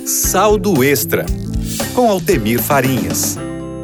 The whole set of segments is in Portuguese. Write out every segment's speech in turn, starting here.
Saldo Extra, com Altemir Farinhas.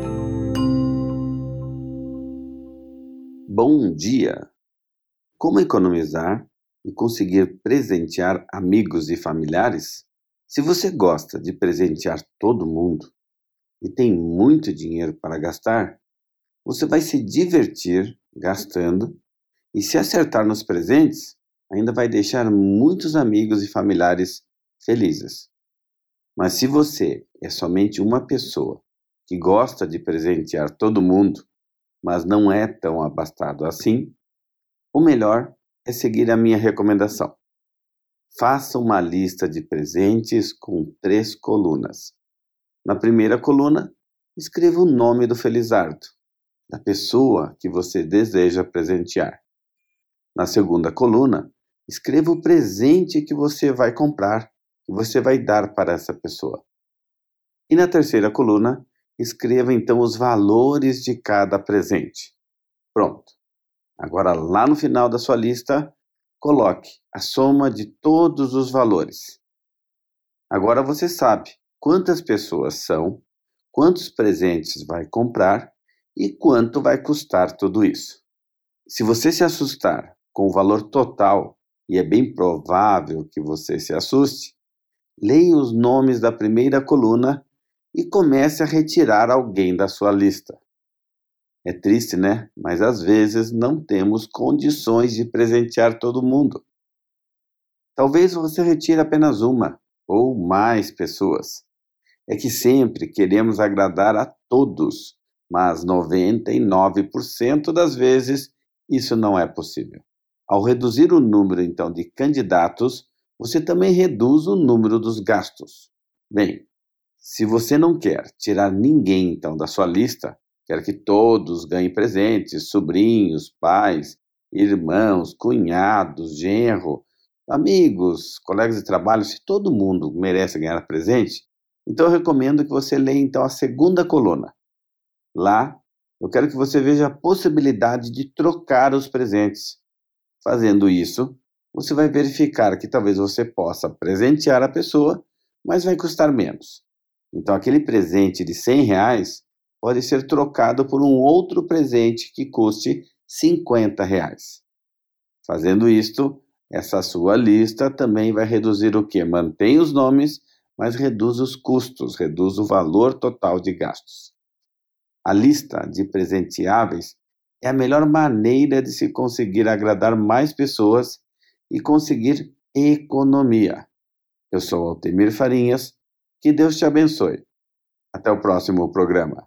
Bom dia! Como economizar e conseguir presentear amigos e familiares? Se você gosta de presentear todo mundo e tem muito dinheiro para gastar, você vai se divertir gastando e, se acertar nos presentes, ainda vai deixar muitos amigos e familiares felizes. Mas se você é somente uma pessoa que gosta de presentear todo mundo, mas não é tão abastado assim, o melhor é seguir a minha recomendação. Faça uma lista de presentes com 3 colunas. Na primeira coluna, escreva o nome do felizardo, da pessoa que você deseja presentear. Na segunda coluna, escreva o presente que você vai comprar, que você vai dar para essa pessoa. E na terceira coluna, escreva então os valores de cada presente. Pronto. Agora, lá no final da sua lista, coloque a soma de todos os valores. Agora você sabe quantas pessoas são, quantos presentes vai comprar e quanto vai custar tudo isso. Se você se assustar com o valor total, e é bem provável que você se assuste, leia os nomes da primeira coluna e comece a retirar alguém da sua lista. É triste, né? Mas às vezes não temos condições de presentear todo mundo. Talvez você retire apenas uma ou mais pessoas. É que sempre queremos agradar a todos, mas 99% das vezes isso não é possível. Ao reduzir o número, então, de candidatos, você também reduz o número dos gastos. Bem, se você não quer tirar ninguém, então, da sua lista, quer que todos ganhem presentes, sobrinhos, pais, irmãos, cunhados, genro, amigos, colegas de trabalho, se todo mundo merece ganhar presente, então eu recomendo que você leia então a segunda coluna. Lá, eu quero que você veja a possibilidade de trocar os presentes. Fazendo isso, você vai verificar que talvez você possa presentear a pessoa, mas vai custar menos. Então aquele presente de R$100 pode ser trocado por um outro presente que custe R$50. Fazendo isto, essa sua lista também vai reduzir o quê? Mantém os nomes, mas reduz os custos, reduz o valor total de gastos. A lista de presenteáveis é a melhor maneira de se conseguir agradar mais pessoas e conseguir economia. Eu sou Altemir Farinhas, que Deus te abençoe. Até o próximo programa.